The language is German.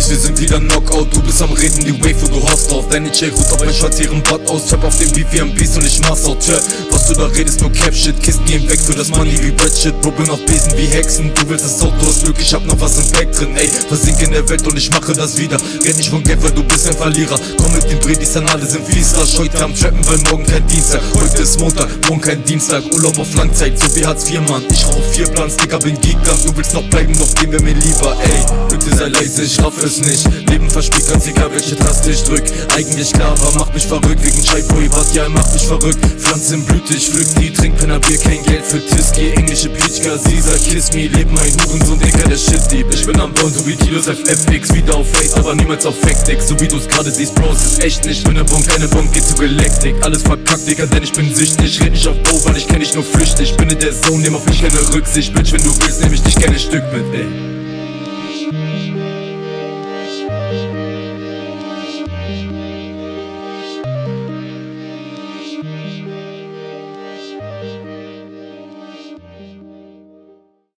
wir sind wieder Knockout. Du bist am Reden, die Wave, wo du hast drauf. Deine J-Hut auf, mein Schatz ihren Butt aus. Trap auf dem Beat wie ein Beast und ich mach's out. Tja, was du da redest, nur Cap-Shit. Kisten gehen weg für das Money wie Red-Shit. Bro, bin auf Besen wie Hexen. Du willst das Auto, hast Glück, ich hab noch was im Back drin. Ey, versink in der Welt und ich mache das wieder. Renn nicht von Geld, weil du bist ein Verlierer. Komm mit den Bredis an, alle sind fies. Rasch heute am Trappen, weil morgen kein Dienstag. Heute ist Montag, morgen kein Dienstag. Urlaub auf Langzeit, so wie Hartz IV, Mann. Ich rauch 4 Plans, Digga, bin Gigant. Du willst noch bleiben, noch gehen wir mir lieber. Ey, bitte sei leise, ich raff es nicht. Leben verspielt, ganz egal welche Taste ich drück. Eigentlich klar, aber macht mich verrückt. Wegen Chai-Boy, was ja, macht mich verrückt. Pflanzen Blüte, ich pflück die, trink Pennerbier, kein Geld für Tiski. Englische Peachka, Caesar, Kiss Me. Leben ein Hurensohn, Digga, der Shit-Dieb. Ich bin am Bauen, so wie Kilos FFX. Wieder auf Face, aber niemals auf Faktik. So wie du's gerade siehst, Bro, es ist echt nicht. Bin ne Bon, keine Bon, geht zu Galactic. Alles verkackt, Digga, denn ich bin süchtig. Red nicht auf Bro, weil ich kenn dich nur flüchtig. Bin in der Zone, nehm auf mich keine Rücksicht. Bitch, wenn du willst, nehm ich dich gerne Stück mit, ey.